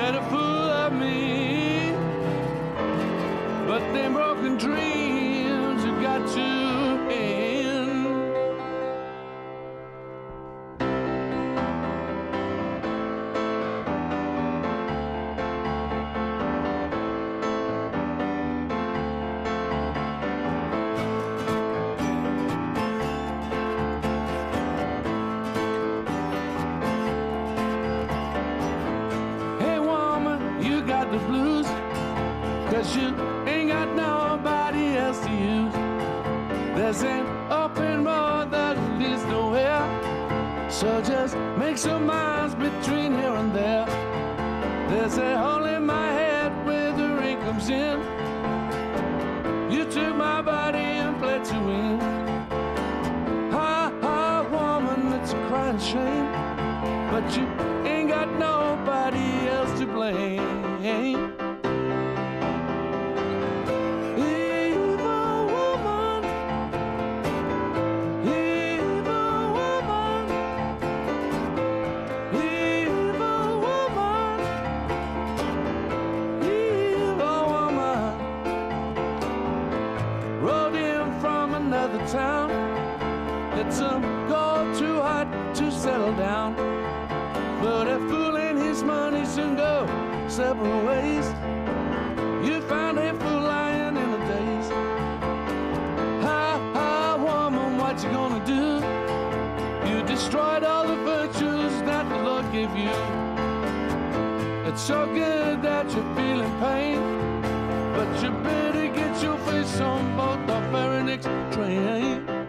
made a fool of me. But them broken dreams have got to end. Hey woman, you got the blues, 'cause you ain't got nobody else to use. There's an open road that leads nowhere, so just make some miles between here and there. There's a hole in my head where the rain comes in. You took my body and played to win. Ha ha, woman, it's a crying shame, but you ain't got nobody else to blame. Another town, it's gold too hot to settle down. But a fool and his money soon go separate ways. You found a fool lying in the days. Ha ha, woman, what you gonna do? You destroyed all the virtues that the Lord gave you. It's so good that you're feeling pain, but you better get your face on board the very next train.